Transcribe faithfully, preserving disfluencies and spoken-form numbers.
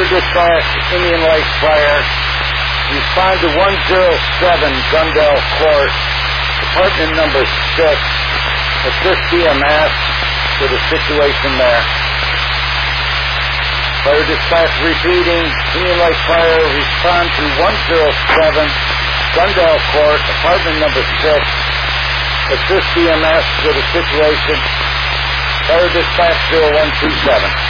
dispatch, Indian Lake Fire. Respond to one oh seven Gundel Court, apartment number six. Assist B M S with the situation there. Fire dispatch repeating, Indian Lake Fire. Respond to one oh seven Gundel Court, apartment number six. Assist B M S with the situation. Fire dispatch zero one two seven.